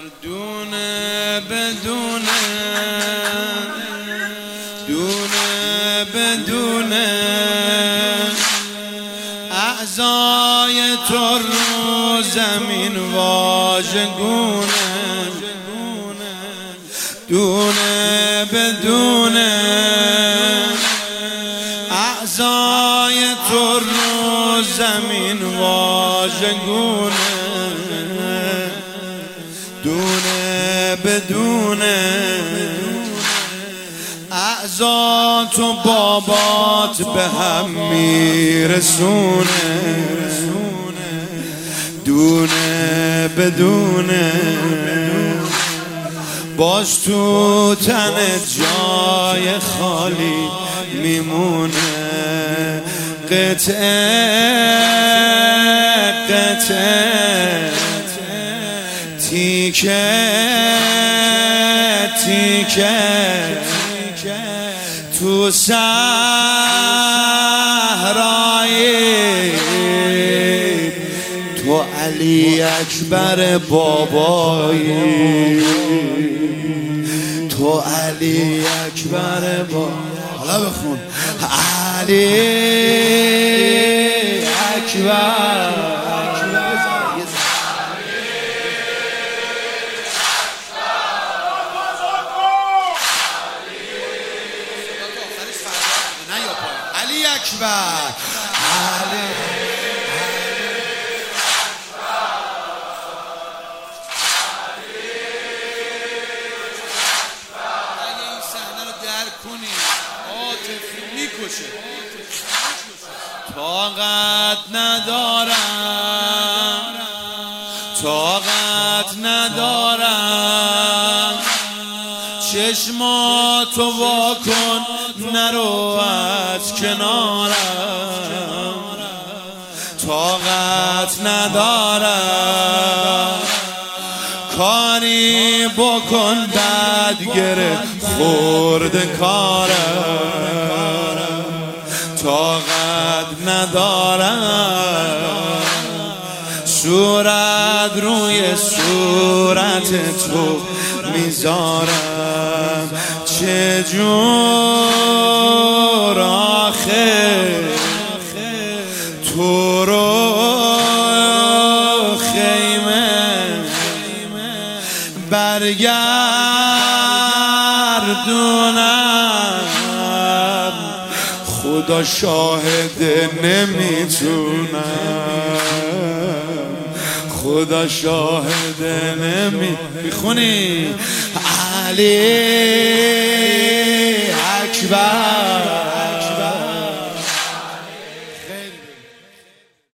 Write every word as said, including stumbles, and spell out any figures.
دونه بدونه دونه بدونه اعضای تو رو زمین واژگونه دونه بدونه اعضای تو رو زمین واژگونه دونه بدونه اعضا تو بابات به هم میرسونه دونه بدونه باز تو تن جای خالی میمونه قطعه قطعه تیکه تیکه تو صحرای تو علی اکبر بابایی تو علی اکبر بابایی حالا بخون علی اکبر علی اکبر علی اگه این صحنه رو درک کنی عاطفی میکشه طاقت ندارم طاقت ندارم چشماتو واکن نرو از کنارم طاقت ندارم کاری بکن بد گره خورد کارم طاقت ندارم صورت روی صورت تو میذارم چجور آخه تو رو خیمه برگردونم خدا شاهد نمیتونم خدا شاهد نمی میخونی علی اکبر